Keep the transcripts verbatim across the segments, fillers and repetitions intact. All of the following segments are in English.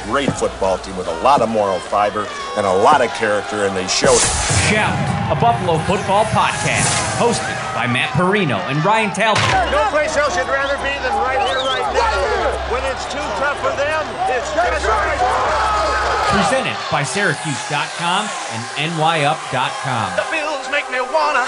great football team with a lot of moral fiber and a lot of character, and they showed it. Shout, a Buffalo football podcast, hosted by Matt Perino and Ryan Talbot. No place else you'd rather be than right here, right now. When it's too tough for them, it's just right. Presented by Syracuse dot com and N Y up dot com. The Bills make me wanna.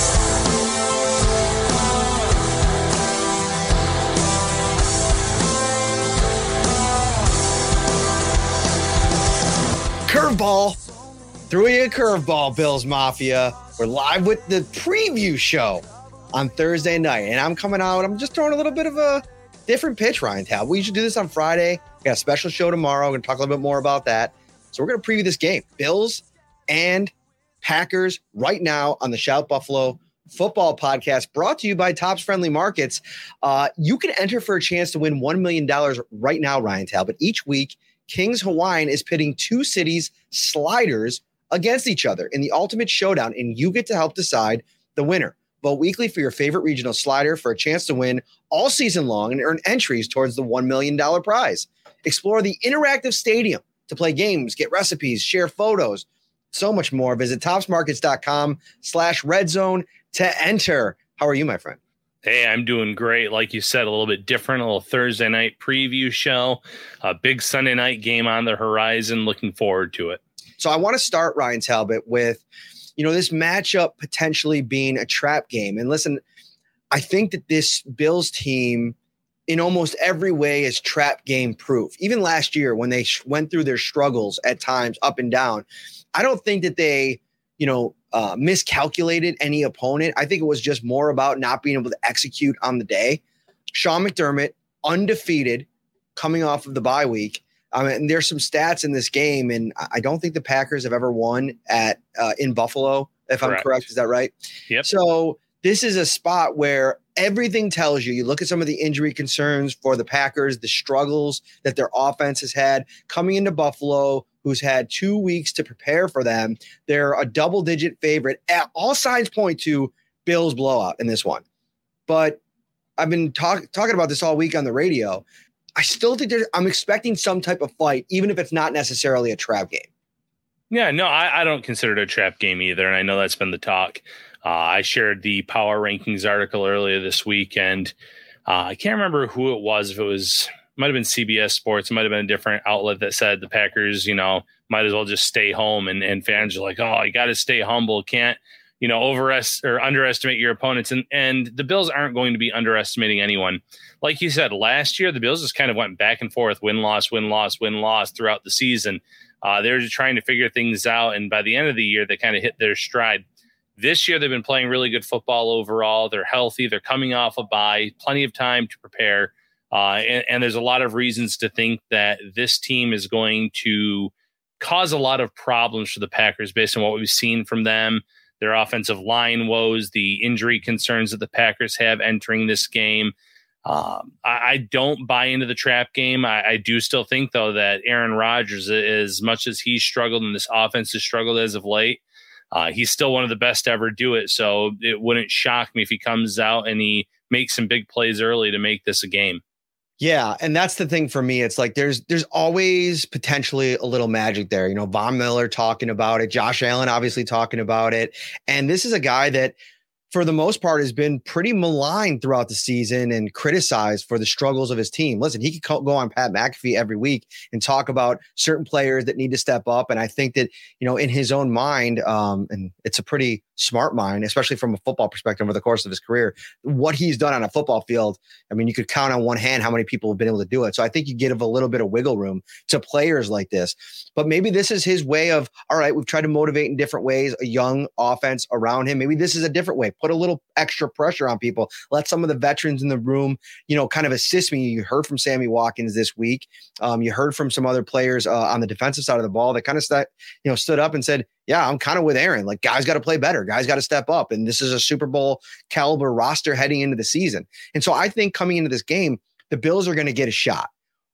Curveball. Threw you a curveball, Bills Mafia. We're live with the preview show on Thursday night. And I'm coming out. I'm just throwing a little bit of a different pitch, Ryan Tal. We should do this on Friday. We got a special show tomorrow. We're going to talk a little bit more about that. So we're going to preview this game. Bills and Packers right now on the Shout Buffalo Football Podcast, brought to you by Tops Friendly Markets. Uh, you can enter for a chance to win one million dollars right now, Ryan Tal. But each week, Kings Hawaiian is pitting two cities' sliders against each other in the ultimate showdown, and you get to help decide the winner. Vote weekly for your favorite regional slider for a chance to win all season long and earn entries towards the one million dollars prize. Explore the interactive stadium to play games, get recipes, share photos, so much more. Visit topsmarkets.com slash red zone to enter. How are you, my friend? Hey, I'm doing great. Like you said, a little bit different, a little Thursday night preview show, a big Sunday night game on the horizon. Looking forward to it. So I want to start, Ryan Talbot, with, you know, this matchup potentially being a trap game. And listen, I think that this Bills team in almost every way is trap game proof. Even last year when they sh- went through their struggles at times up and down, I don't think that they, you know, uh, miscalculated any opponent. I think it was just more about not being able to execute on the day. Sean McDermott, undefeated, coming off of the bye week. I mean, and there's some stats in this game, and I don't think the Packers have ever won at uh, in Buffalo, if correct. I'm correct. Is that right? Yep. So this is a spot where everything tells you, you look at some of the injury concerns for the Packers, the struggles that their offense has had coming into Buffalo, who's had two weeks to prepare for them. They're a double-digit favorite. At all signs point to Bills blowout in this one. But I've been talk, talking about this all week on the radio. I still think there's, I'm expecting some type of fight, even if it's not necessarily a trap game. Yeah, no, I, I don't consider it a trap game either. And I know that's been the talk. Uh, I shared the Power Rankings article earlier this week, and uh, I can't remember who it was. If it was, might have been C B S Sports. It might have been a different outlet that said the Packers, you know, might as well just stay home. And, and fans are like, oh, you got to stay humble. Can't, you know, overest or underestimate your opponents. And, and the Bills aren't going to be underestimating anyone. Like you said, last year, the Bills just kind of went back and forth, win-loss, win-loss, win-loss throughout the season. Uh, they were just trying to figure things out. And by the end of the year, they kind of hit their stride. This year, they've been playing really good football overall. They're healthy. They're coming off a bye, plenty of time to prepare. Uh, and, and there's a lot of reasons to think that this team is going to cause a lot of problems for the Packers based on what we've seen from them, their offensive line woes, the injury concerns that the Packers have entering this game. Um, I, I don't buy into the trap game. I, I do still think, though, that Aaron Rodgers, as much as he's struggled and this offense has struggled as of late, uh, he's still one of the best to ever do it. So it wouldn't shock me if he comes out and he makes some big plays early to make this a game. Yeah, and that's the thing for me. It's like there's there's always potentially a little magic there. You know, Von Miller talking about it, Josh Allen obviously talking about it. And this is a guy that, for the most part, has been pretty maligned throughout the season and criticized for the struggles of his team. Listen, he could go on Pat McAfee every week and talk about certain players that need to step up. And I think that, you know, in his own mind, um, and it's a pretty smart mind, especially from a football perspective over the course of his career, what he's done on a football field. I mean, you could count on one hand how many people have been able to do it. So I think you give a little bit of wiggle room to players like this. But maybe this is his way of, all right, we've tried to motivate in different ways, a young offense around him. Maybe this is a different way. Put a little extra pressure on people. Let some of the veterans in the room, you know, kind of assist me. You heard from Sammy Watkins this week. Um, you heard from some other players uh, on the defensive side of the ball that kind of st- you know, stood up and said, yeah, I'm kind of with Aaron. Like, guys got to play better. Guys got to step up. And this is a Super Bowl caliber roster heading into the season. And so I think coming into this game, the Bills are going to get a shot.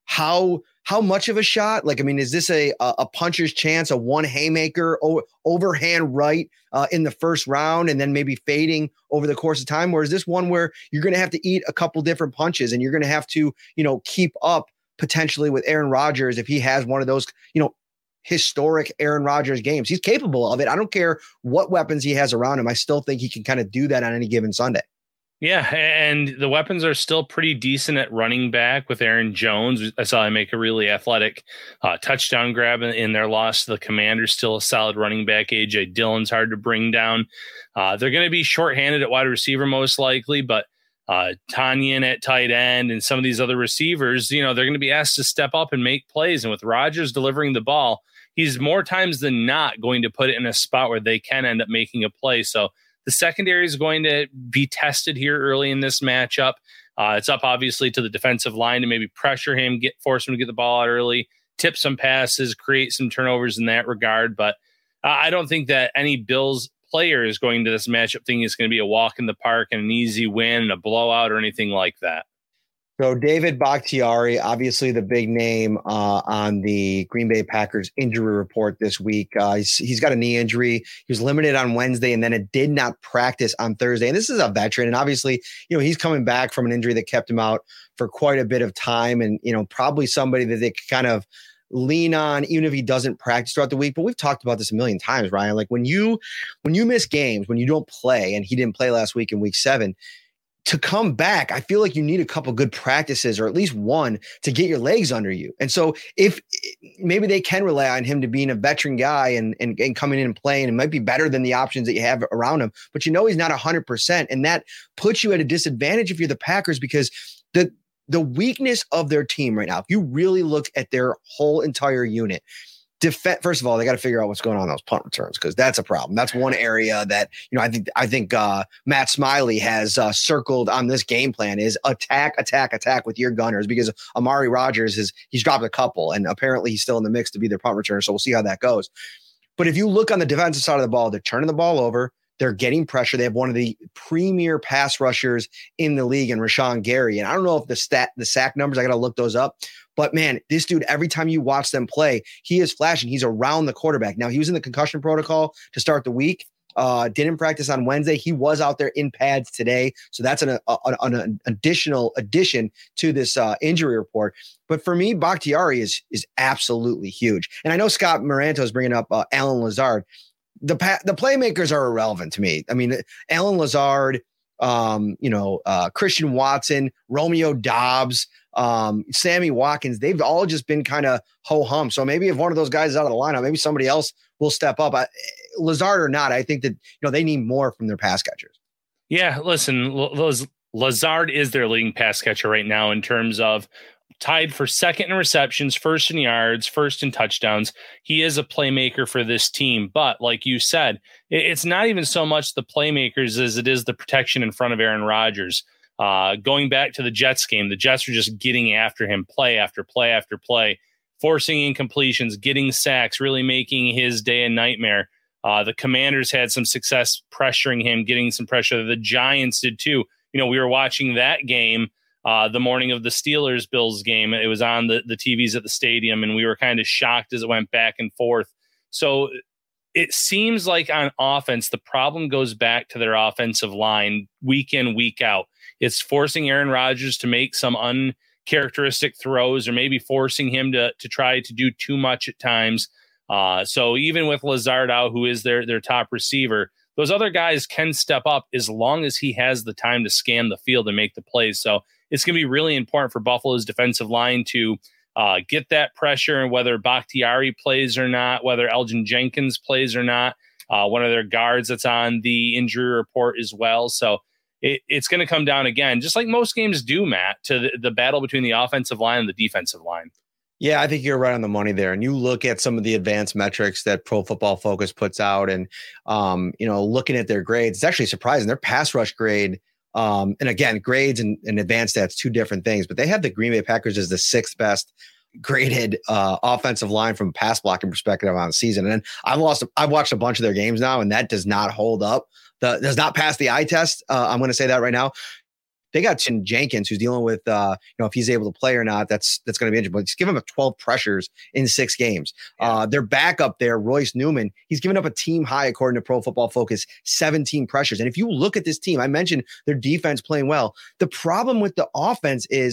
How how much of a shot? Like, I mean, is this a a puncher's chance, a one haymaker, o- overhand right uh, in the first round, and then maybe fading over the course of time? Or is this one where you're going to have to eat a couple different punches and you're going to have to, you know, keep up potentially with Aaron Rodgers, if he has one of those, you know, historic Aaron Rodgers games. He's capable of it. I don't care what weapons he has around him. I still think he can kind of do that on any given Sunday. Yeah, and the weapons are still pretty decent at running back with Aaron Jones. I saw him make a really athletic uh, touchdown grab in, in their loss to the Commanders. Still a solid running back. A J Dillon's hard to bring down. Uh, they're going to be shorthanded at wide receiver most likely, but uh, Tanyan at tight end and some of these other receivers, you know, they're going to be asked to step up and make plays. And with Rodgers delivering the ball, he's more times than not going to put it in a spot where they can end up making a play. So the secondary is going to be tested here early in this matchup. Uh, it's up obviously to the defensive line to maybe pressure him, get force him to get the ball out early, tip some passes, create some turnovers in that regard. But uh, I don't think that any Bills player is going to this matchup thinking it's going to be a walk in the park and an easy win and a blowout or anything like that. So David Bakhtiari, obviously the big name uh, on the Green Bay Packers injury report this week. Uh, he's, he's got a knee injury. He was limited on Wednesday and then it did not practice on Thursday. And this is a veteran. And obviously, you know, he's coming back from an injury that kept him out for quite a bit of time. And, you know, probably somebody that they could kind of lean on, even if he doesn't practice throughout the week. But we've talked about this a million times, Ryan. Like when you, when you miss games, when you don't play, and he didn't play last week in week seven, to come back, I feel like you need a couple good practices or at least one to get your legs under you. And so if maybe they can rely on him to being a veteran guy and, and, and coming in and playing, it might be better than the options that you have around him, but you know, he's not a hundred percent. And that puts you at a disadvantage if you're the Packers, because the, the weakness of their team right now, if you really look at their whole entire unit, Def- First of all, they got to figure out what's going on in those punt returns, because that's a problem. That's one area that, you know, I think I think uh, Matt Smiley has uh, circled on this game plan is attack, attack, attack with your gunners, because Amari Rodgers is he's dropped a couple and apparently he's still in the mix to be their punt returner. So we'll see how that goes. But if you look on the defensive side of the ball, they're turning the ball over. They're getting pressure. They have one of the premier pass rushers in the league in Rashawn Gary. And I don't know if the stat, the sack numbers, I got to look those up. But man, this dude, every time you watch them play, he is flashing. He's around the quarterback. Now, he was in the concussion protocol to start the week. Uh, didn't practice on Wednesday. He was out there in pads today. So that's an, a, an, an additional addition to this uh, injury report. But for me, Bakhtiari is, is absolutely huge. And I know Scott Moranto is bringing up uh, Allen Lazard. The pa- the playmakers are irrelevant to me. I mean, Allen Lazard, um, you know, uh, Christian Watson, Romeo Dobbs, um, Sammy Watkins, they've all just been kind of ho-hum. So maybe if one of those guys is out of the lineup, maybe somebody else will step up. I, Lazard or not, I think that, you know, they need more from their pass catchers. Yeah, listen, L- Lazard is their leading pass catcher right now in terms of tied for second in receptions, first in yards, first in touchdowns. He is a playmaker for this team. But like you said, it's not even so much the playmakers as it is the protection in front of Aaron Rodgers. Uh, going back to the Jets game, the Jets were just getting after him play after play after play, forcing incompletions, getting sacks, really making his day a nightmare. Uh, the Commanders had some success pressuring him, getting some pressure. The Giants did too. You know, we were watching that game uh, the morning of the Steelers-Bills game. It was on the, the T Vs at the stadium, and we were kind of shocked as it went back and forth. So it seems like on offense, the problem goes back to their offensive line week in, week out. It's forcing Aaron Rodgers to make some uncharacteristic throws, or maybe forcing him to, to try to do too much at times. Uh, so even with Lazard out, who is their, their top receiver, those other guys can step up as long as he has the time to scan the field and make the plays. So it's going to be really important for Buffalo's defensive line to uh, get that pressure, and whether Bakhtiari plays or not, whether Elgin Jenkins plays or not, uh, one of their guards that's on the injury report as well. So it, it's going to come down again, just like most games do, Matt, to the, the battle between the offensive line and the defensive line. Yeah, I think you're right on the money there. And you look at some of the advanced metrics that Pro Football Focus puts out, and, um, you know, looking at their grades, it's actually surprising. Their pass rush grade, um, and again, grades and, and advanced stats, two different things, but they have the Green Bay Packers as the sixth best graded uh, offensive line from a pass blocking perspective on the season. And I've lost, I've watched a bunch of their games now, and that does not hold up. The, does not pass the eye test. Uh, I'm going to say that right now. They got Chin Jenkins, who's dealing with, uh, you know, if he's able to play or not, that's that's going to be interesting. But just give him a twelve pressures in six games. Uh, their backup there, Royce Newman, he's given up a team high, according to Pro Football Focus, seventeen pressures. And if you look at this team, I mentioned their defense playing well. The problem with the offense is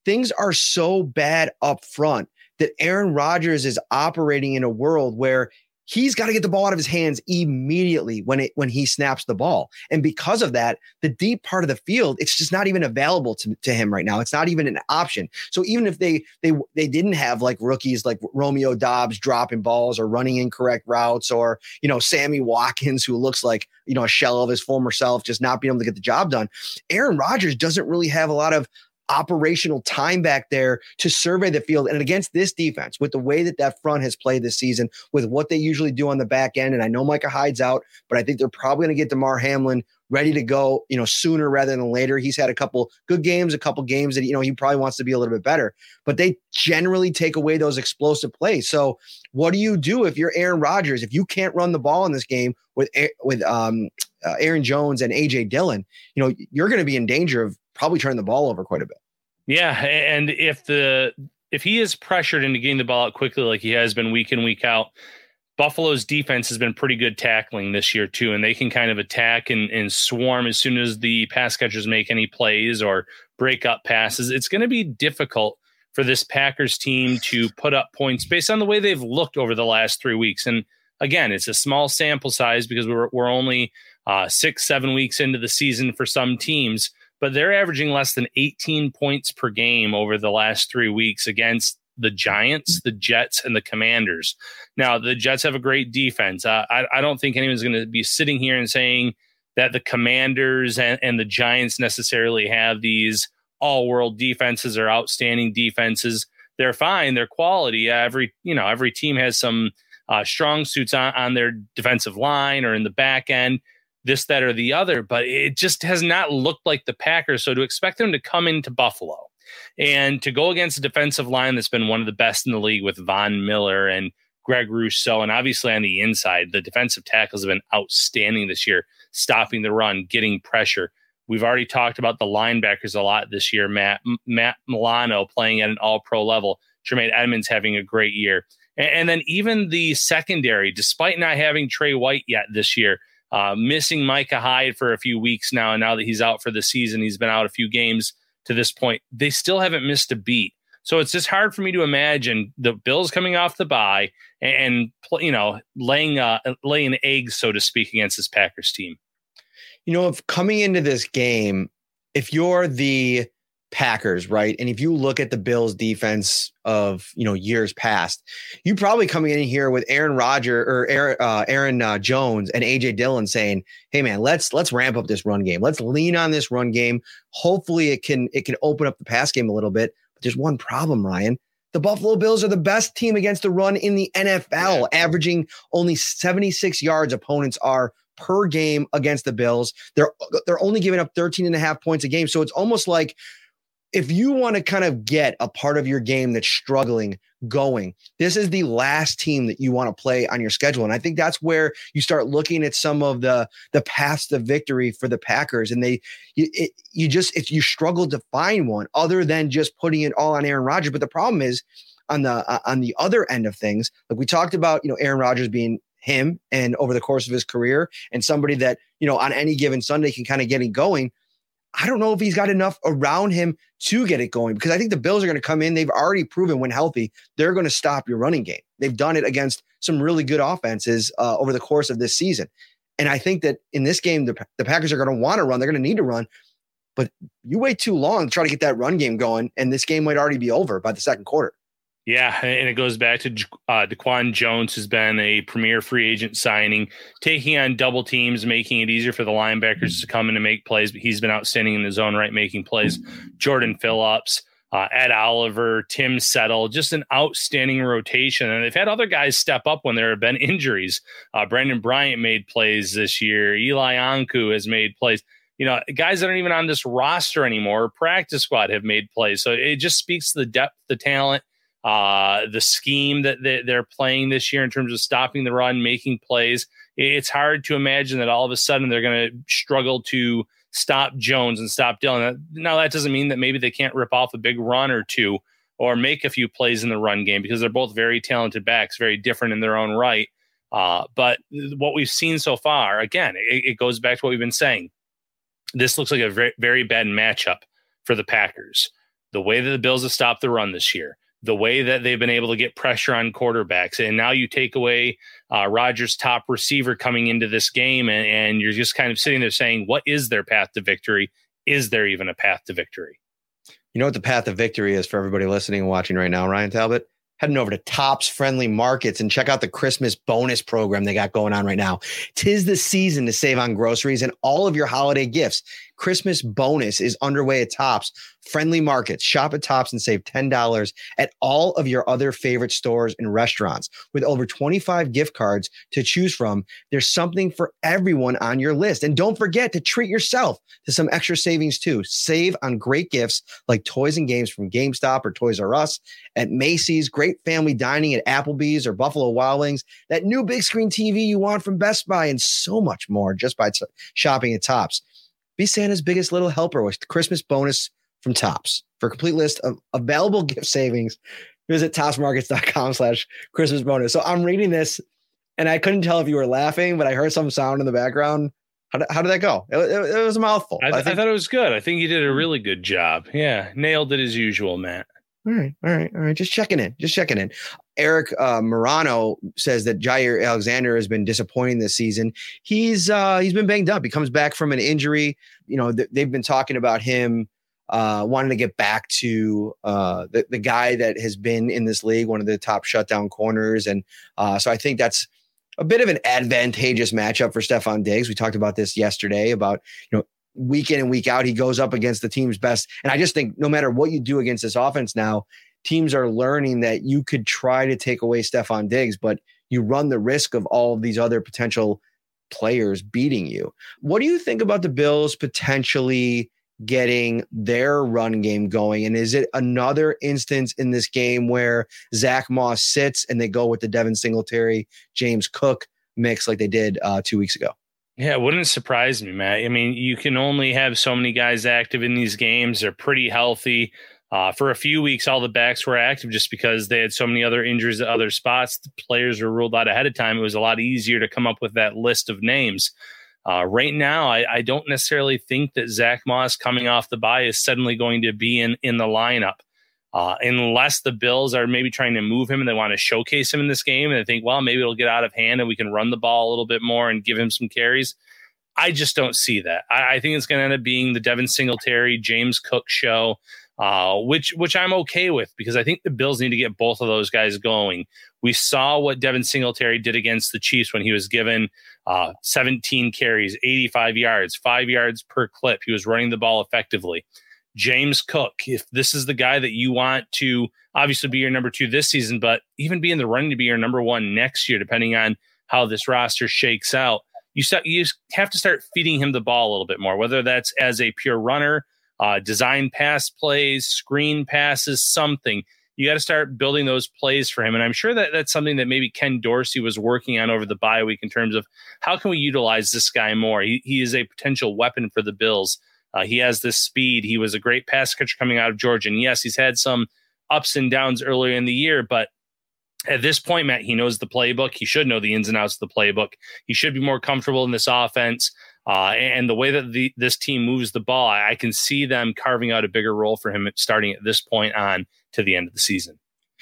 things are so bad up front that Aaron Rodgers is operating in a world where he's got to get the ball out of his hands immediately when it when he snaps the ball. And because of that, the deep part of the field, it's just not even available to, to him right now. It's not even an option. So even if they they they didn't have like rookies like Romeo Doubs dropping balls or running incorrect routes, or, you know, Sammy Watkins, who looks like, you know, a shell of his former self, just not being able to get the job done, Aaron Rodgers doesn't really have a lot of operational time back there to survey the field. And against this defense, with the way that that front has played this season, with what they usually do on the back end, and I know Micah Hyde's out, but I think they're probably going to get DeMar Hamlin ready to go, you know, sooner rather than later. He's had a couple good games, a couple games that, you know, he probably wants to be a little bit better, but they generally take away those explosive plays. So what do you do if you're Aaron Rodgers? If you can't run the ball in this game with, with um, uh, Aaron Jones and A J Dillon, you know, you're going to be in danger of probably turning the ball over quite a bit. Yeah. And if the, if he is pressured into getting the ball out quickly, like he has been week in, week out, Buffalo's defense has been pretty good tackling this year too. And they can kind of attack and, and swarm as soon as the pass catchers make any plays or break up passes. It's going to be difficult for this Packers team to put up points based on the way they've looked over the last three weeks. And again, it's a small sample size because we're, we're only uh, six, seven weeks into the season for some teams, but they're averaging less than eighteen points per game over the last three weeks against the Giants, the Jets, and the Commanders. Now, the Jets have a great defense. Uh, I, I don't think anyone's going to be sitting here and saying that the Commanders and, and the Giants necessarily have these all-world defenses or outstanding defenses. They're fine. They're quality. Every, you know, every team has some uh, strong suits on, on their defensive line or in the back end, this, that, or the other, but it just has not looked like the Packers. So to expect them to come into Buffalo and to go against a defensive line that's been one of the best in the league with Von Miller and Greg Rousseau, and obviously on the inside, the defensive tackles have been outstanding this year, stopping the run, getting pressure. We've already talked about the linebackers a lot this year. Matt Matt Milano playing at an all-pro level. Jermaine Edmonds having a great year. And, and then even the secondary, despite not having Trey White yet this year, uh, missing Micah Hyde for a few weeks now, and now that he's out for the season, he's been out a few games to this point, they still haven't missed a beat. So it's just hard for me to imagine the Bills coming off the bye and, you know, laying uh, laying eggs, so to speak, against this Packers team. You know, if coming into this game, if you're the Packers, right, and if you look at the Bills defense of, you know, years past, you probably coming in here with Aaron Rodgers or Aaron, uh, Aaron uh, Jones and A J Dillon saying, "Hey man, let's let's ramp up this run game. Let's lean on this run game. Hopefully, it can it can open up the pass game a little bit." But there's one problem, Ryan. The Buffalo Bills are the best team against the run in the N F L, yeah. averaging only seventy-six yards. Opponents are per game against the Bills. They're they're only giving up thirteen and a half points a game. So it's almost like, if you want to kind of get a part of your game that's struggling going, this is the last team that you want to play on your schedule. And I think that's where you start looking at some of the, the paths to victory for the Packers. And they, you, it, you just, if you struggle to find one other than just putting it all on Aaron Rodgers. But the problem is on the, uh, on the other end of things, like we talked about, you know, Aaron Rodgers being him and over the course of his career and somebody that, you know, on any given Sunday can kind of get it going. I don't know if he's got enough around him to get it going, because I think the Bills are going to come in. They've already proven when healthy, they're going to stop your running game. They've done it against some really good offenses uh, over the course of this season. And I think that in this game, the, the Packers are going to want to run. They're going to need to run, but you wait too long to try to get that run game going. And this game might already be over by the second quarter. Yeah, and it goes back to uh, Daquan Jones, who's been a premier free agent signing, taking on double teams, making it easier for the linebackers to come in and make plays. But he's been outstanding in his own right, making plays. Jordan Phillips, uh, Ed Oliver, Tim Settle, just an outstanding rotation. And they've had other guys step up when there have been injuries. Uh, Brendan Bryant made plays this year. Eli Anku has made plays. You know, guys that aren't even on this roster anymore, practice squad, have made plays. So it just speaks to the depth, the talent, Uh, the scheme that they're playing this year in terms of stopping the run, making plays. It's hard to imagine that all of a sudden they're going to struggle to stop Jones and stop Dillon. Now, that doesn't mean that maybe they can't rip off a big run or two or make a few plays in the run game, because they're both very talented backs, very different in their own right. Uh, but what we've seen so far, again, it, it goes back to what we've been saying. This looks like a very, very bad matchup for the Packers. the way that the Bills have stopped the run this year, the way that they've been able to get pressure on quarterbacks, and now you take away uh, Rodgers' top receiver coming into this game, and, and you're just kind of sitting there saying, what is their path to victory? Is there even a path to victory? You know what the path of victory is for everybody listening and watching right now, Ryan Talbot? Heading over to Tops Friendly Markets and check out the Christmas bonus program they got going on right now. 'Tis the season to save on groceries and all of your holiday gifts. Christmas bonus is underway at Tops Friendly Markets. Shop at Tops and save ten dollars at all of your other favorite stores and restaurants. With over twenty-five gift cards to choose from, there's something for everyone on your list. And don't forget to treat yourself to some extra savings too. Save on great gifts like toys and games from GameStop or Toys R Us, at Macy's, great family dining at Applebee's or Buffalo Wild Wings, that new big screen T V you want from Best Buy, and so much more just by t- shopping at Tops. Be Santa's biggest little helper with the Christmas bonus from Tops. For a complete list of available gift savings, visit topsmarkets.com slash Christmas bonus. So I'm reading this and I couldn't tell if you were laughing, but I heard some sound in the background. How did, how did that go? It, it, it was a mouthful. I, th- I, think- I thought it was good. I think you did a really good job. Yeah, nailed it as usual, Matt. All right, all right, all right. Just checking in, just checking in. Eric uh, Morano says that Jair Alexander has been disappointing this season. He's uh, he's been banged up. He comes back from an injury. You know, th- they've been talking about him uh, wanting to get back to uh, the the guy that has been in this league, one of the top shutdown corners, and uh, so I think that's a bit of an advantageous matchup for Stefon Diggs. We talked about this yesterday about, you know, week in and week out, he goes up against the team's best. And I just think no matter what you do against this offense now, teams are learning that you could try to take away Stefon Diggs, but you run the risk of all of these other potential players beating you. What do you think about the Bills potentially getting their run game going? And is it another instance in this game where Zach Moss sits and they go with the Devin Singletary, James Cook mix like they did uh, two weeks ago? Yeah, it wouldn't surprise me, Matt. I mean, you can only have so many guys active in these games. They're pretty healthy. Uh, for a few weeks, all the backs were active just because they had so many other injuries at other spots. The players were ruled out ahead of time. It was a lot easier to come up with that list of names. Uh, right now, I, I don't necessarily think that Zach Moss coming off the bye is suddenly going to be in, in the lineup. Uh, unless the Bills are maybe trying to move him and they want to showcase him in this game and they think, well, maybe it'll get out of hand and we can run the ball a little bit more and give him some carries. I just don't see that. I, I think it's going to end up being the Devin Singletary, James Cook show, uh, which which I'm okay with because I think the Bills need to get both of those guys going. We saw what Devin Singletary did against the Chiefs when he was given uh, seventeen carries, eighty-five yards, five yards per clip. He was running the ball effectively. James Cook, if this is the guy that you want to obviously be your number two this season, but even be in the running to be your number one next year, depending on how this roster shakes out, you, start, you have to start feeding him the ball a little bit more, whether that's as a pure runner, uh, design pass plays, screen passes, something. You got to start building those plays for him. And I'm sure that that's something that maybe Ken Dorsey was working on over the bye week in terms of how can we utilize this guy more? He, he is a potential weapon for the Bills. Uh, he has this speed. He was a great pass catcher coming out of Georgia. And yes, he's had some ups and downs earlier in the year, but at this point, Matt, he knows the playbook. He should know the ins and outs of the playbook. He should be more comfortable in this offense. Uh, and the way that the, this team moves the ball, I can see them carving out a bigger role for him starting at this point on to the end of the season.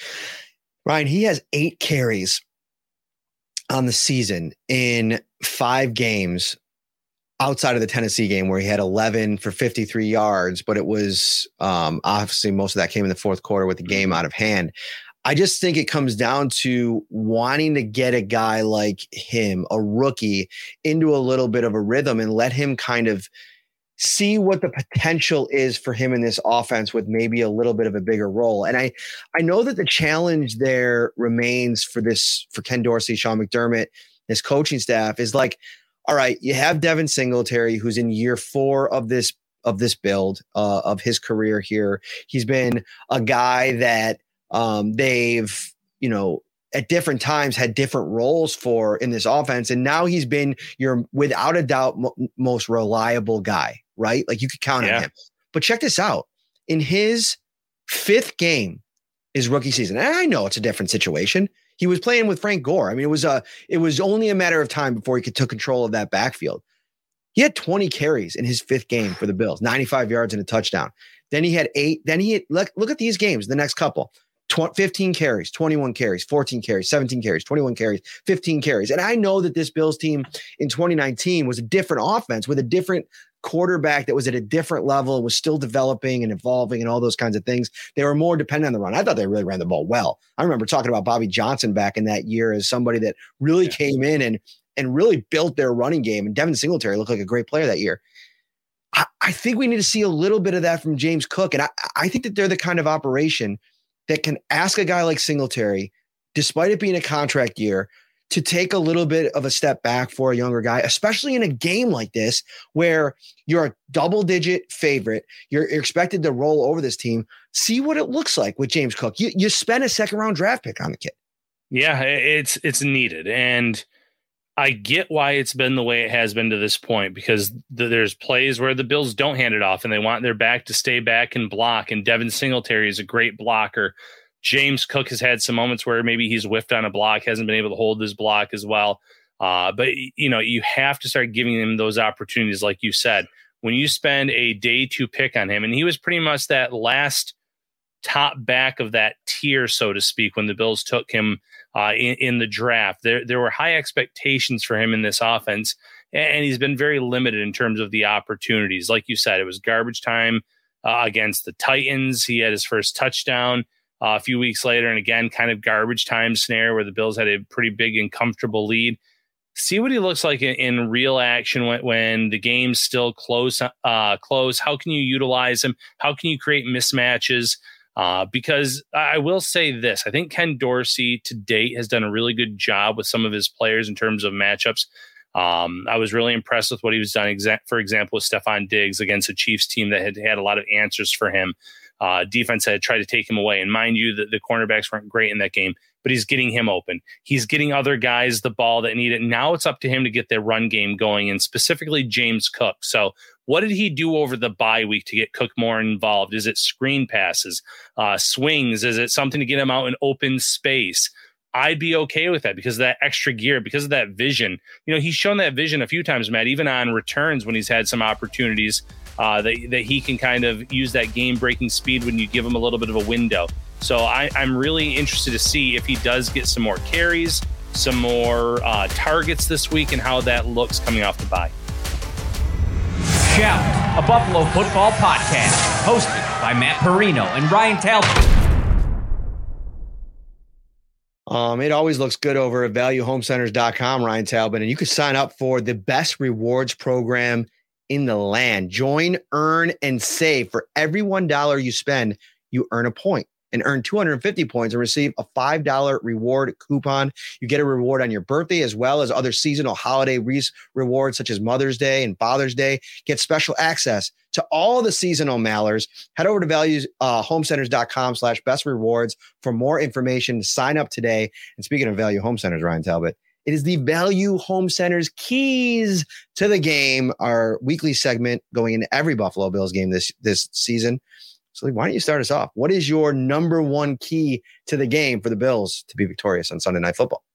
Ryan, he has eight carries on the season in five games outside of the Tennessee game where he had eleven for fifty-three yards, but it was um, obviously most of that came in the fourth quarter with the game out of hand. I just think it comes down to wanting to get a guy like him, a rookie, into a little bit of a rhythm and let him kind of see what the potential is for him in this offense with maybe a little bit of a bigger role. And I, I know that the challenge there remains for this, for Ken Dorsey, Sean McDermott, his coaching staff is like, all right, you have Devin Singletary, who's in year four of this of this build uh, of his career here. He's been a guy that um, they've, you know, at different times had different roles for in this offense, and now he's been your without a doubt mo- most reliable guy, right? Like you could count yeah. on him. But check this out: in his fifth game, his rookie season, and I know it's a different situation. He was playing with Frank Gore. I mean, it was a, it was only a matter of time before he could take control of that backfield. He had twenty carries in his fifth game for the Bills, ninety-five yards and a touchdown. Then he had eight. Then he had, look, look at these games, the next couple. fifteen carries, twenty-one carries, fourteen carries, seventeen carries, twenty-one carries, fifteen carries. And I know that this Bills team in twenty nineteen was a different offense with a different quarterback that was at a different level and was still developing and evolving and all those kinds of things. They were more dependent on the run. I thought they really ran the ball well. I remember talking about Bobby Johnson back in that year as somebody that really yeah. came in and, and really built their running game. And Devin Singletary looked like a great player that year. I, I think we need to see a little bit of that from James Cook. And I, I think that they're the kind of operation that can ask a guy like Singletary, despite it being a contract year, to take a little bit of a step back for a younger guy, especially in a game like this where you're a double-digit favorite. You're, you're expected to roll over this team. See what it looks like with James Cook. You, you spend a second-round draft pick on the kid. Yeah, it's it's needed. And I get why it's been the way it has been to this point, because th- there's plays where the Bills don't hand it off and they want their back to stay back and block. And Devin Singletary is a great blocker. James Cook has had some moments where maybe he's whiffed on a block, hasn't been able to hold his block as well. Uh, but, you know, you have to start giving him those opportunities. Like you said, when you spend a day two pick on him, and he was pretty much that last top back of that tier, so to speak, when the Bills took him uh, in, in the draft, there, there were high expectations for him in this offense. And he's been very limited in terms of the opportunities. Like you said, it was garbage time uh, against the Titans. He had his first touchdown. Uh, a few weeks later, and again, kind of garbage time snare where the Bills had a pretty big and comfortable lead. See what he looks like in, in real action when, when the game's still close. Uh, close. How can you utilize him? How can you create mismatches? Uh, because I will say this, I think Ken Dorsey to date has done a really good job with some of his players in terms of matchups. Um, I was really impressed with what he was done, exa- for example, with Stephon Diggs against a Chiefs team that had had a lot of answers for him. Uh, defense had tried to take him away. And mind you, the, the cornerbacks weren't great in that game, but he's getting him open. He's getting other guys the ball that need it. Now it's up to him to get their run game going, and specifically James Cook. So what did he do over the bye week to get Cook more involved? Is it screen passes, uh, swings? Is it something to get him out in open space? I'd be okay with that because of that extra gear, because of that vision. You know, he's shown that vision a few times, Matt, even on returns when he's had some opportunities uh, that, that he can kind of use that game-breaking speed when you give him a little bit of a window. So I, I'm really interested to see if he does get some more carries, some more uh, targets this week, and how that looks coming off the bye. Shout, a Buffalo football podcast, hosted by Matt Perino and Ryan Talbot. Um, it always looks good over at value home centers dot com, Ryan Talbot, and you can sign up for the best rewards program in the land. Join, earn, and save. For every one dollar you spend, you earn a point and earn two hundred fifty points and receive a five dollar reward coupon. You get a reward on your birthday as well as other seasonal holiday re- rewards such as Mother's Day and Father's Day. Get special access to all the seasonal mailers. Head over to values uh, home centers dot com slash best rewards for more information. Sign up today. And speaking of Value Home Centers, Ryan Talbot, it is the Value Home Centers keys to the game, our weekly segment going into every Buffalo Bills game this, this season. So why don't you start us off? What is your number one key to the game for the Bills to be victorious on Sunday Night Football?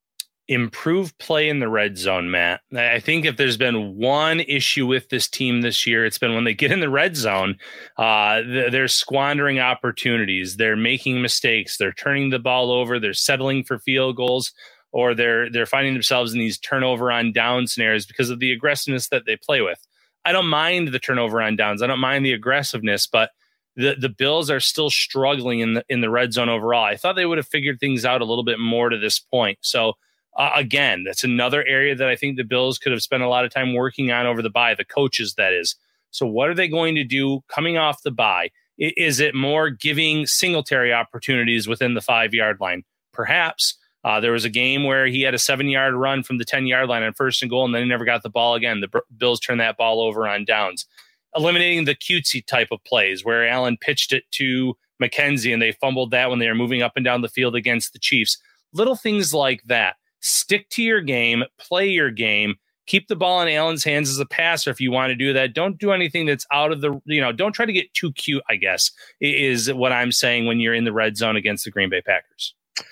Improve play in the red zone, Matt. I think if there's been one issue with this team this year, it's been when they get in the red zone, uh, they're squandering opportunities. They're making mistakes. They're turning the ball over. They're settling for field goals, or they're they're finding themselves in these turnover on down snares because of the aggressiveness that they play with. I don't mind the turnover on downs. I don't mind the aggressiveness, but the the Bills are still struggling in the in the red zone overall. I thought they would have figured things out a little bit more to this point. So uh, again, that's another area that I think the Bills could have spent a lot of time working on over the bye, the coaches, that is. So what are they going to do coming off the bye? Is it more giving Singletary opportunities within the five-yard line? Perhaps. Uh, there was a game where he had a seven-yard run from the ten-yard line on first and goal, and then he never got the ball again. The Bills turned that ball over on downs. Eliminating the cutesy type of plays where Allen pitched it to McKenzie and they fumbled that when they were moving up and down the field against the Chiefs. Little things like that. Stick to your game, play your game, keep the ball in Allen's hands as a passer if you want to do that. Don't do anything that's out of the, you know, don't try to get too cute, I guess, is what I'm saying when you're in the red zone against the Green Bay Packers.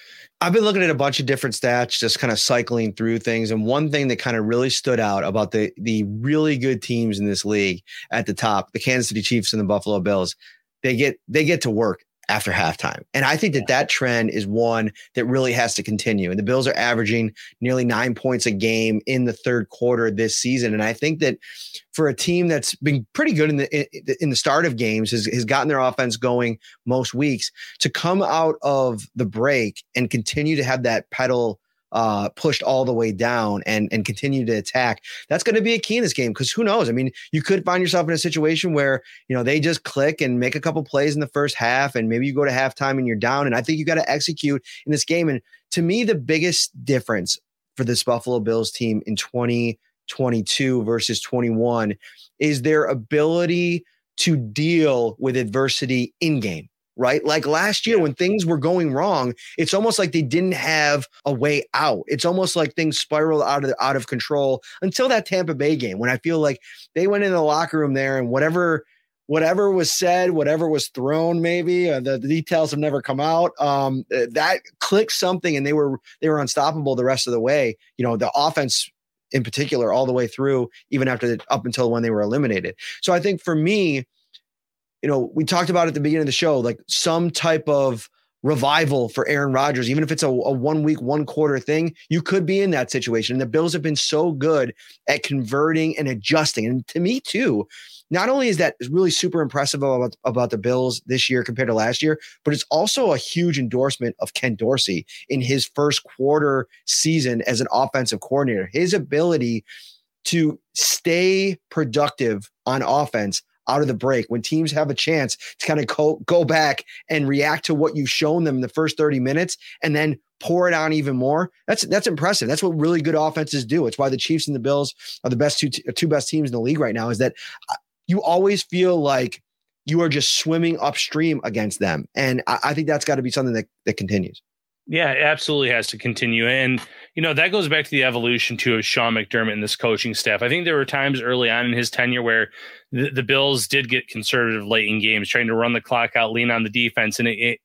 I've been looking at a bunch of different stats, just kind of cycling through things. And one thing that kind of really stood out about the the really good teams in this league at the top, the Kansas City Chiefs and the Buffalo Bills, they get they get to work after halftime. And I think that that trend is one that really has to continue. And the Bills are averaging nearly nine points a game in the third quarter this season. And I think that for a team that's been pretty good in the in, in the start of games, has, has gotten their offense going most weeks, to come out of the break and continue to have that pedal Uh, pushed all the way down and, and continue to attack. That's going to be a key in this game, because who knows? I mean, you could find yourself in a situation where, you know, they just click and make a couple plays in the first half, and maybe you go to halftime and you're down. And I think you got to execute in this game. And to me, the biggest difference for this Buffalo Bills team in twenty twenty-two versus twenty-one is their ability to deal with adversity in game. Right? Like last year, when things were going wrong, it's almost like they didn't have a way out. It's almost like things spiraled out of out of control until that Tampa Bay game, when I feel like they went in the locker room there, and whatever whatever was said, whatever was thrown, maybe uh, the, the details have never come out. Um, that clicked something, and they were they were unstoppable the rest of the way. You know, the offense in particular, all the way through, even after the, up until when they were eliminated. So I think for me, you know, we talked about at the beginning of the show, like some type of revival for Aaron Rodgers, even if it's a, a one week, one quarter thing, you could be in that situation. And the Bills have been so good at converting and adjusting. And to me too, not only is that really super impressive about, about the Bills this year compared to last year, but it's also a huge endorsement of Ken Dorsey in his first quarter season as an offensive coordinator. His ability to stay productive on offense out of the break, when teams have a chance to kind of go, go back and react to what you've shown them in the first thirty minutes and then pour it on even more. That's that's impressive. That's what really good offenses do. It's why the Chiefs and the Bills are the best two, two best teams in the league right now, is that you always feel like you are just swimming upstream against them. And I, I think that's got to be something that, that continues. Yeah, it absolutely has to continue. And, you know, that goes back to the evolution too of Sean McDermott and this coaching staff. I think there were times early on in his tenure where the, the Bills did get conservative late in games, trying to run the clock out, lean on the defense. And it, it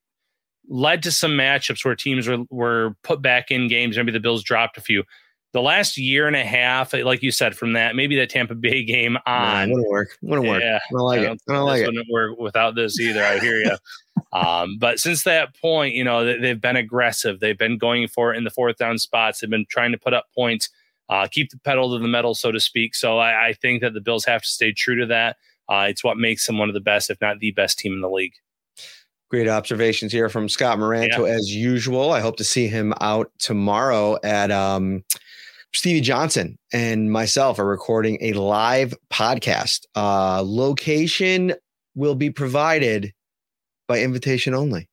led to some matchups where teams were, were put back in games. Maybe the Bills dropped a few. The last year and a half, like you said, from that, maybe that Tampa Bay game on. Nah, wouldn't work. Wouldn't work. Yeah, I don't like I it. don't, I don't like it. Wouldn't work without this either. I hear you. um, but since that point, you know, they, they've been aggressive. They've been going for it in the fourth down spots. They've been trying to put up points, uh, keep the pedal to the metal, so to speak. So I, I think that the Bills have to stay true to that. Uh, it's what makes them one of the best, if not the best team in the league. Great observations here from Scott Moranto, yeah. As usual. I hope to see him out tomorrow at um, Stevie Johnson and myself are recording a live podcast. Uh, location will be provided by invitation only.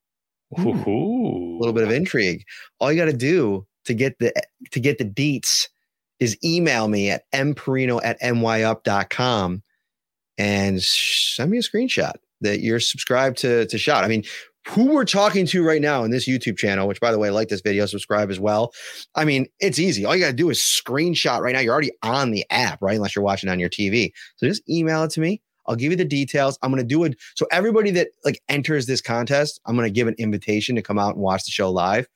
Ooh. A little bit of intrigue. All you got to do to get the to get the deets is email me at mperino at m y up dot com and send me a screenshot that you're subscribed to to Shout. I mean, who we're talking to right now in this YouTube channel, which by the way, like this video, subscribe as well. I mean, it's easy. All you got to do is screenshot right now. You're already on the app, right? Unless you're watching on your T V. So just email it to me. I'll give you the details. I'm going to do it. So everybody that like enters this contest, I'm going to give an invitation to come out and watch the show live.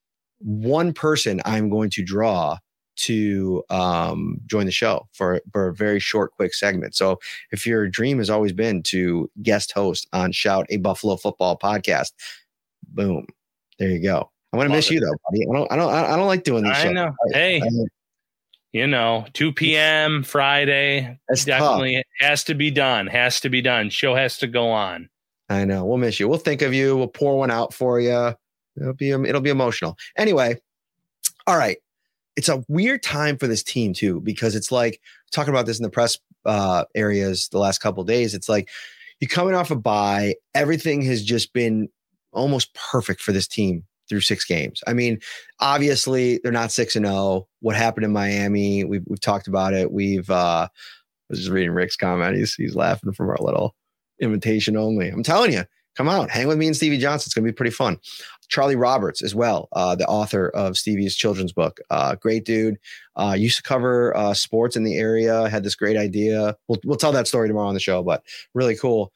One person I'm going to draw to um, join the show for, for a very short, quick segment. So if your dream has always been to guest host on Shout, a Buffalo football podcast, boom, there you go. I'm going to miss it. You though, buddy. I don't, I don't, I don't like doing these I shows. know. Hey, I, I, you know, two p.m. Friday, definitely tough. Has to be done. Has to be done. Show has to go on. I know. We'll miss you. We'll think of you. We'll pour one out for you. It'll be, it'll be emotional. Anyway. All right. It's a weird time for this team too, because it's like talking about this in the press uh, areas the last couple of days. It's like you're coming off a bye. Everything has just been almost perfect for this team through six games. I mean, obviously they're not six and oh. What happened in Miami? We've we've talked about it. We've uh, I was just reading Rick's comment. He's he's laughing from our little invitation only. I'm telling you, come out, hang with me and Stevie Johnson. It's gonna be pretty fun. Charlie Roberts as well, uh, the author of Stevie's children's book. Uh, great dude. Uh, used to cover uh, sports in the area. Had this great idea. We'll we'll tell that story tomorrow on the show, but really cool.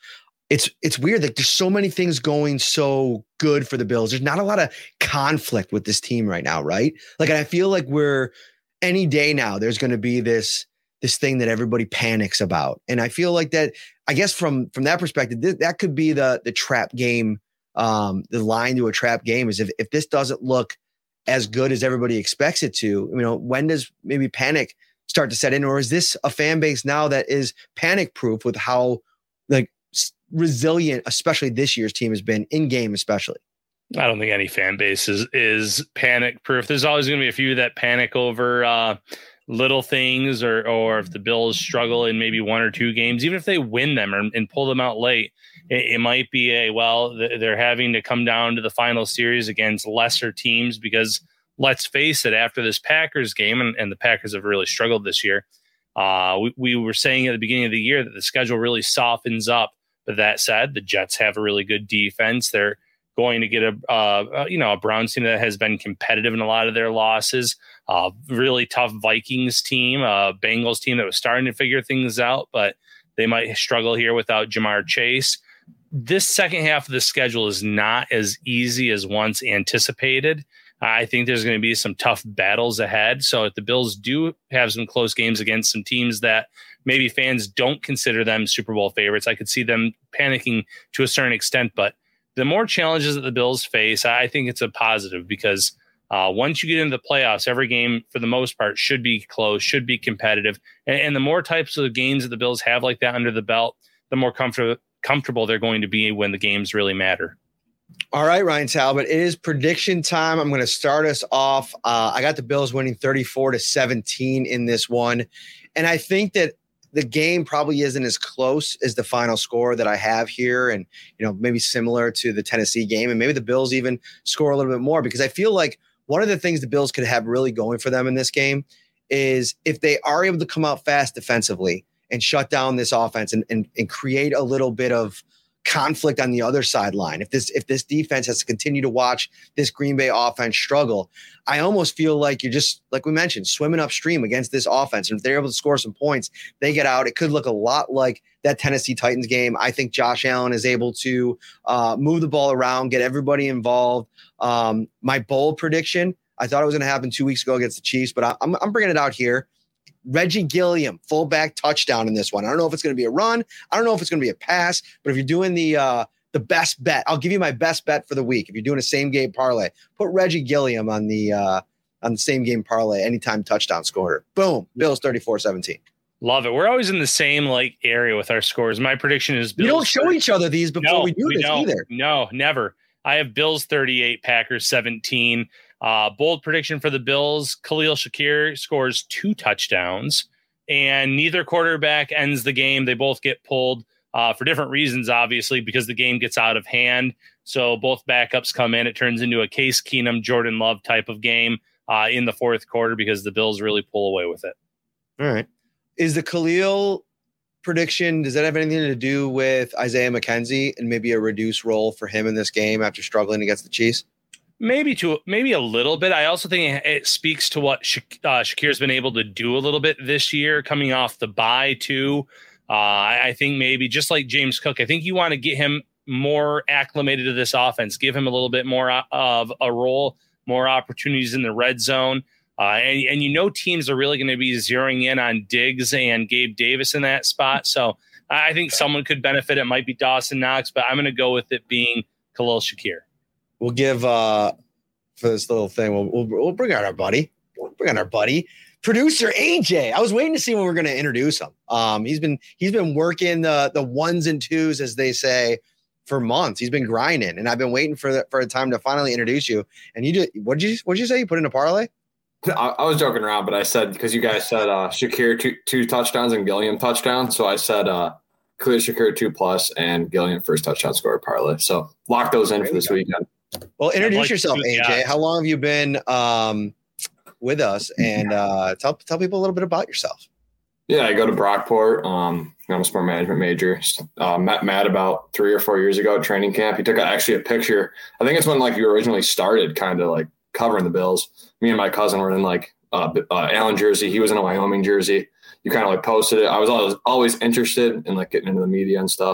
it's it's weird. Like there's so many things going so good for the Bills. There's not a lot of conflict with this team right now, right? Like, and I feel like we're any day now, there's going to be this this thing that everybody panics about. And I feel like that, I guess from from that perspective, th- that could be the the trap game, um, the line to a trap game is if, if this doesn't look as good as everybody expects it to, you know, when does maybe panic start to set in? Or is this a fan base now that is panic proof with how like resilient, especially this year's team has been in game, especially? I don't think any fan base is, is panic proof. There's always going to be a few that panic over uh, little things, or, or if the Bills struggle in maybe one or two games, even if they win them or, and pull them out late, it, it might be a, well, they're having to come down to the final series against lesser teams because let's face it, after this Packers game, and, and the Packers have really struggled this year. Uh, we, we were saying at the beginning of the year that the schedule really softens up. But that said, the Jets have a really good defense. They're going to get a, uh, you know, a Browns team that has been competitive in a lot of their losses. Uh, really tough Vikings team, a Bengals team that was starting to figure things out, but they might struggle here without Jamar Chase. This second half of the schedule is not as easy as once anticipated. I think there's going to be some tough battles ahead. So if the Bills do have some close games against some teams that maybe fans don't consider them Super Bowl favorites, I could see them panicking to a certain extent. But the more challenges that the Bills face, I think it's a positive because uh, once you get into the playoffs, every game for the most part should be close, should be competitive. And, and the more types of games that the Bills have like that under the belt, the more comfort- comfortable they're going to be when the games really matter. All right, Ryan Talbot, it is prediction time. I'm going to start us off. Uh, I got the Bills winning thirty-four to seventeen in this one. And I think that the game probably isn't as close as the final score that I have here. And, you know, maybe similar to the Tennessee game, and maybe the Bills even score a little bit more, because I feel like one of the things the Bills could have really going for them in this game is if they are able to come out fast defensively and shut down this offense and, and, and create a little bit of conflict on the other sideline. If this if this defense has to continue to watch this Green Bay offense struggle, I almost feel like you're just, like we mentioned, swimming upstream against this offense. And if they're able to score some points, they get out. It could look a lot like that Tennessee Titans game. I think Josh Allen is able to uh, move the ball around, get everybody involved. Um, my bold prediction, I thought it was going to happen two weeks ago against the Chiefs, but I, I'm, I'm bringing it out here. Reggie Gilliam, fullback touchdown in this one. I don't know if it's going to be a run. I don't know if it's going to be a pass, but if you're doing the uh, the best bet, I'll give you my best bet for the week. If you're doing a same game parlay, put Reggie Gilliam on the uh, on the same game parlay, anytime touchdown scorer. Boom, Bills thirty-four seventeen. Love it. We're always in the same like area with our scores. My prediction is Bills. We don't show each other these before no, we do we this don't. either. No, never. I have Bills thirty-eight, Packers seventeen. Uh, bold prediction for the Bills. Khalil Shakir scores two touchdowns, and neither quarterback ends the game. They both get pulled uh, for different reasons, obviously, because the game gets out of hand. So both backups come in. It turns into a Case Keenum, Jordan Love type of game uh, in the fourth quarter because the Bills really pull away with it. All right. Is the Khalil prediction, does that have anything to do with Isaiah McKenzie and maybe a reduced role for him in this game after struggling against the Chiefs? Maybe to maybe a little bit. I also think it speaks to what Sha- uh, Shakir's been able to do a little bit this year, coming off the bye too. Uh, I, I think maybe just like James Cook, I think you want to get him more acclimated to this offense, give him a little bit more of a role, more opportunities in the red zone. Uh, and, and you know teams are really going to be zeroing in on Diggs and Gabe Davis in that spot. So I think someone could benefit. It might be Dawson Knox, but I'm going to go with it being Khalil Shakir. We'll give uh, for this little thing. We'll, we'll we'll bring out our buddy. We'll bring out our buddy, producer A J. I was waiting to see when we're going to introduce him. Um, he's been he's been working the the ones and twos, as they say, for months. He's been grinding, and I've been waiting for the, for a time to finally introduce you. And you did. What did you what did you say? You put in a parlay? I, I was joking around, but I said because you guys said uh, Shakir two two touchdowns and Gilliam touchdown, so I said uh, Khalil Shakir two plus and Gilliam first touchdown scorer parlay. So lock those in there for this go. weekend. Well, introduce like yourself, A J. How long have you been um, with us? And uh, tell tell people a little bit about yourself. Yeah, I go to Brockport. Um, I'm a sport management major. Uh, met Matt about three or four years ago at training camp. He took a, actually a picture. I think it's when like you originally started, kind of like covering the Bills. Me and my cousin were in like uh, uh, Allen jersey. He was in a Wyoming jersey. You kind of like posted it. I was always always interested in like getting into the media and stuff.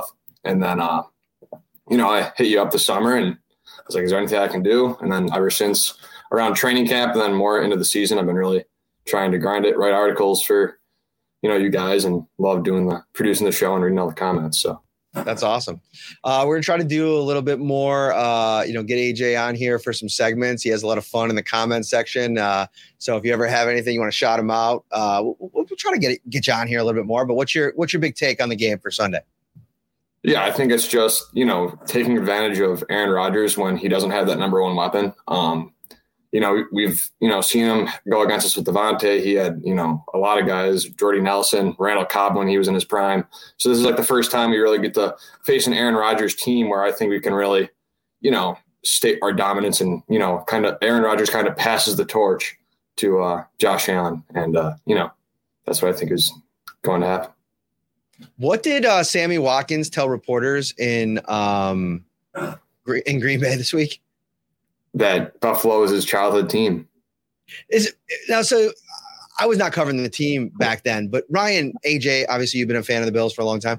And then, uh, you know, I hit you up this summer and I was like, is there anything I can do? And then ever since around training camp and then more into the season, I've been really trying to grind it, write articles for, you know, you guys, and love doing the producing the show and reading all the comments. So that's awesome. Uh, we're gonna try to do a little bit more, uh, you know, get A J on here for some segments. He has a lot of fun in the comment section. Uh, so if you ever have anything you want to shout him out, uh, we'll, we'll try to get get you on here a little bit more. But what's your what's your big take on the game for Sunday? Yeah, I think it's just, you know, taking advantage of Aaron Rodgers when he doesn't have that number one weapon. Um, you know, we've, you know, seen him go against us with Devontae. He had, you know, a lot of guys, Jordy Nelson, Randall Cobb when he was in his prime. So this is like the first time we really get to face an Aaron Rodgers team where I think we can really, you know, state our dominance and, you know, kind of Aaron Rodgers kind of passes the torch to uh, Josh Allen. And, uh, you know, that's what I think is going to happen. What did uh, Sammy Watkins tell reporters in um, in Green Bay this week? That Buffalo is his childhood team. Is it, now, so I was not covering the team back then, but Ryan, A J, obviously you've been a fan of the Bills for a long time.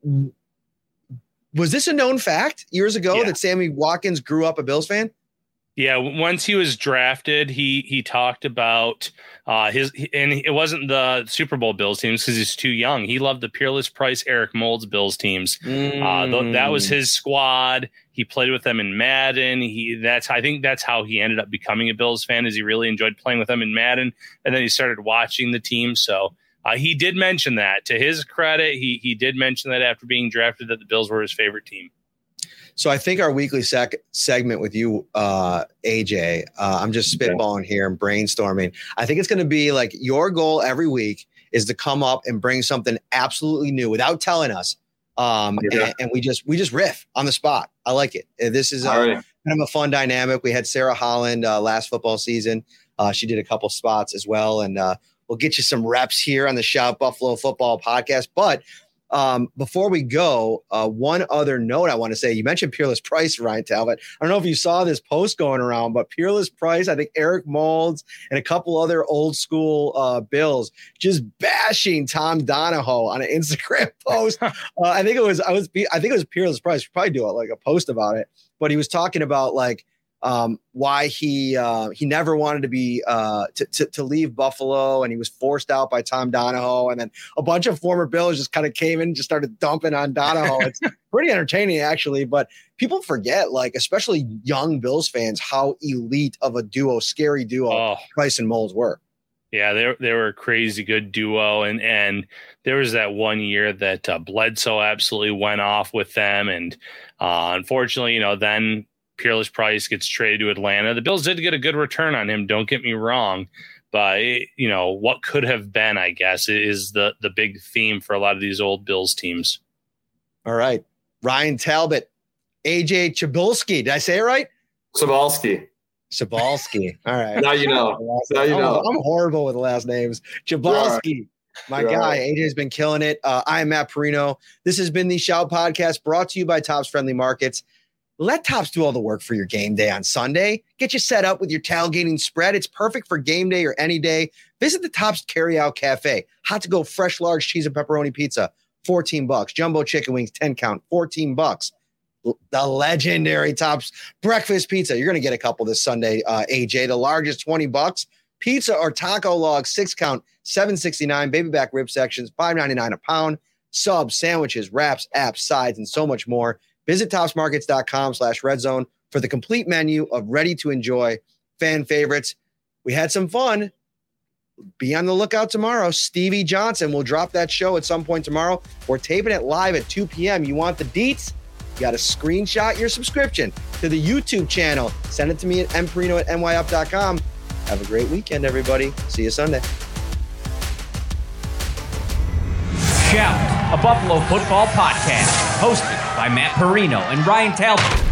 Was this a known fact years ago yeah. that Sammy Watkins grew up a Bills fan? Yeah, once he was drafted, he he talked about uh, his, and it wasn't the Super Bowl Bills teams because he's too young. He loved the Peerless Price, Eric Moulds Bills teams. Mm. Uh, th- that was his squad. He played with them in Madden. He that's I think that's how he ended up becoming a Bills fan, is he really enjoyed playing with them in Madden, and then he started watching the team. So uh, he did mention that. To his credit, he he did mention that after being drafted that the Bills were his favorite team. So I think our weekly sec- segment with you, uh, A J, uh, I'm just spitballing here and brainstorming. I think it's going to be like your goal every week is to come up and bring something absolutely new without telling us. Um, yeah. and, and we just we just riff on the spot. I like it. This is uh, right. kind of a fun dynamic. We had Sarah Holland uh, last football season. Uh, she did a couple spots as well. And uh, we'll get you some reps here on the Shout Buffalo Football podcast. But Um, before we go, uh, one other note I want to say, you mentioned Peerless Price, Ryan Talbot. I don't know if you saw this post going around, but Peerless Price, I think Eric Moulds and a couple other old school uh, Bills just bashing Tom Donahoe on an Instagram post. uh, I think it was, I was, I think it was Peerless Price. We'll probably do it like a post about it, but he was talking about like, Um, why he uh, he never wanted to be uh, to, to to leave Buffalo, and he was forced out by Tom Donahoe, and then a bunch of former Bills just kind of came in and just started dumping on Donahoe. It's pretty entertaining actually, but people forget, like especially young Bills fans, how elite of a duo, scary duo, oh. Price and Moulds were. Yeah, they they were a crazy good duo, and and there was that one year that uh, Bledsoe absolutely went off with them, and uh, unfortunately, you know, then Peerless Price gets traded to Atlanta. The Bills did get a good return on him, don't get me wrong, but it, you know, what could have been, I guess, is the the big theme for a lot of these old Bills teams. All right, Ryan Talbot, A J Cebulski. Did I say it right? Cebulski. Cebulski. All right. Now you know. Now you know. I'm, I'm horrible with last names. Cebulski. My You're guy, right. A J's been killing it. Uh, I am Matt Perino. This has been the Shout Podcast, brought to you by Tops Friendly Markets. Let Tops do all the work for your game day on Sunday. Get you set up with your tailgating spread. It's perfect for game day or any day. Visit the Tops Carryout Cafe. Hot to go fresh large cheese and pepperoni pizza, fourteen bucks. Jumbo chicken wings, ten count, fourteen bucks. The legendary Tops breakfast pizza. You're going to get a couple this Sunday, uh, A J. The largest, twenty bucks. Pizza or taco log, six count, seven sixty-nine. Baby back rib sections, five ninety-nine a pound. Subs, sandwiches, wraps, apps, sides, and so much more. Visit topsmarkets.com slash red zone for the complete menu of ready-to-enjoy fan favorites. We had some fun. Be on the lookout tomorrow. Stevie Johnson will drop that show at some point tomorrow. We're taping it live at two p.m. You want the deets? You got to screenshot your subscription to the YouTube channel. Send it to me at mperino at n y up dot com. Have a great weekend, everybody. See you Sunday. Shout, a Buffalo football podcast, hosted by Matt Perino and Ryan Talbot.